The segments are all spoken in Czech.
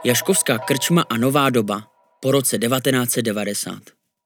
Jaškovská krčma a nová doba po roce 1990.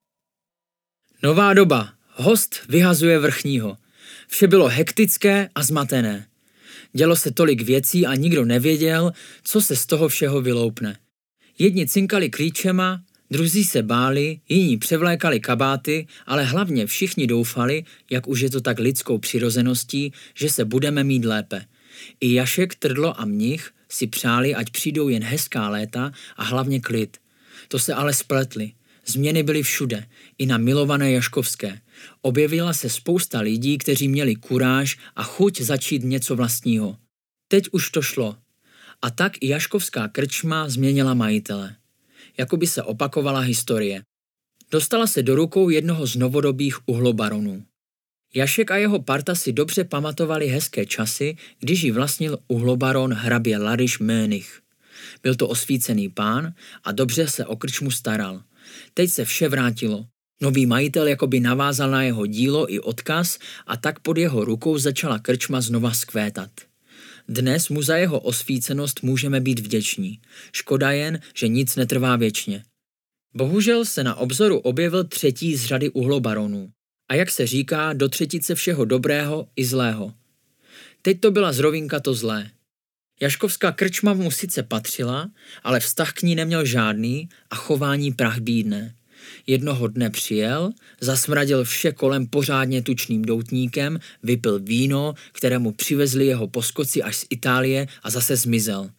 Nová doba. Host vyhazuje vrchního. Vše bylo hektické a zmatené. Dělo se tolik věcí a nikdo nevěděl, co se z toho všeho vyloupne. Jedni cinkali klíčema, druzí se báli, jiní převlékali kabáty, ale hlavně všichni doufali, jak už je to tak lidskou přirozeností, že se budeme mít lépe. I Jašek, Trdlo a Mnich si přáli, ať přijdou jen hezká léta a hlavně klid. To se ale spletli. Změny byly všude, i na milované Jaškovské. Objevila se spousta lidí, kteří měli kuráž a chuť začít něco vlastního. Teď už to šlo. A tak i Jaškovská krčma změnila majitele. Jakoby se opakovala historie. Dostala se do rukou jednoho z novodobých uhlobaronů. Jašek a jeho parta si dobře pamatovali hezké časy, když ji vlastnil uhlobaron hrabě Ladiš Mönych. Byl to osvícený pán a dobře se o krčmu staral. Teď se vše vrátilo. Nový majitel jakoby navázal na jeho dílo i odkaz a tak pod jeho rukou začala krčma znova skvétat. Dnes mu za jeho osvícenost můžeme být vděční. Škoda jen, že nic netrvá věčně. Bohužel se na obzoru objevil třetí z řady uhlobaronů. A jak se říká, do třetice všeho dobrého i zlého. Teď to byla zrovínka to zlé. Jaškovská krčma mu sice patřila, ale vztah k ní neměl žádný a chování prach bídné. Jednoho dne přijel, zasmradil vše kolem pořádně tučným doutníkem, vypil víno, kterému přivezli jeho poskoci až z Itálie a zase zmizel.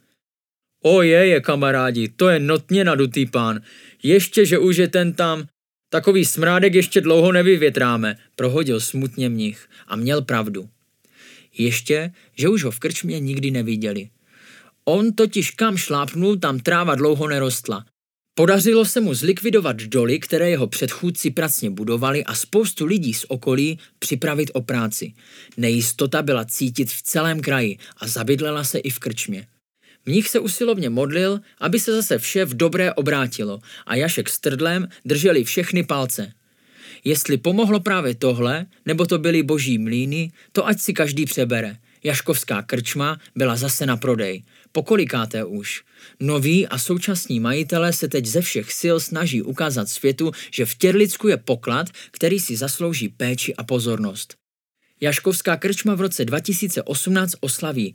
Ojeje, kamarádi, to je notně nadutý pán. Ještě, že už je ten tam. Takový smrádek ještě dlouho nevyvětráme, prohodil smutně Mnich a měl pravdu. Ještě, že už ho v krčmě nikdy neviděli. On totiž kam šlápnul, tam tráva dlouho nerostla. Podařilo se mu zlikvidovat doly, které jeho předchůdci pracně budovali a spoustu lidí z okolí připravit o práci. Nejistota byla cítit v celém kraji a zabydlela se i v krčmě. Mnich se usilovně modlil, aby se zase vše v dobré obrátilo a Jašek s Trdlem drželi všechny palce. Jestli pomohlo právě tohle, nebo to byly boží mlýny, to ať si každý přebere. Jaškovská krčma byla zase na prodej. Pokolikáté už. Noví a současní majitelé se teď ze všech sil snaží ukázat světu, že v Těrlicku je poklad, který si zaslouží péči a pozornost. Jaškovská krčma v roce 2018 oslaví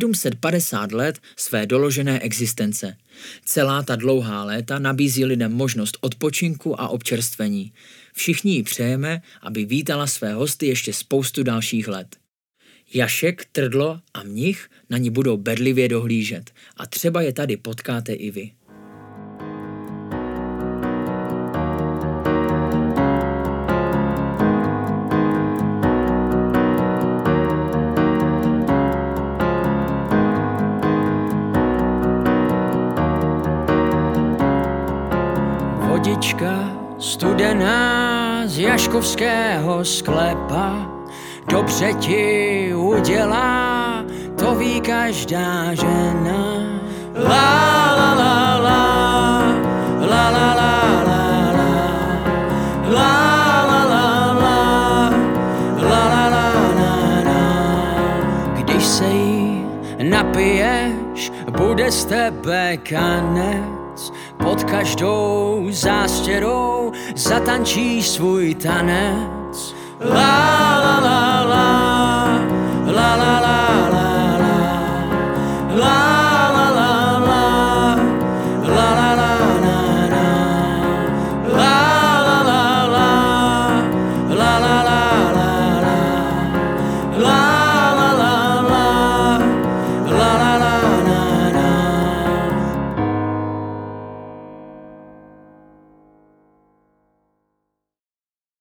750 let své doložené existence. Celá ta dlouhá léta nabízí lidem možnost odpočinku a občerstvení. Všichni jí přejeme, aby vítala své hosty ještě spoustu dalších let. Jašek, Trdlo a Mnich na ní budou bedlivě dohlížet a třeba je tady potkáte i vy. Vodička studená z jaškovského sklepa dobře ti udělá, to ví každá žena. La la la la, la la la la la, la la la la, la la la la la. Když se jí napiješ, bude z tebe kanec, pod každou zástěrou zatančíš svůj tanec. La la la la, la la la.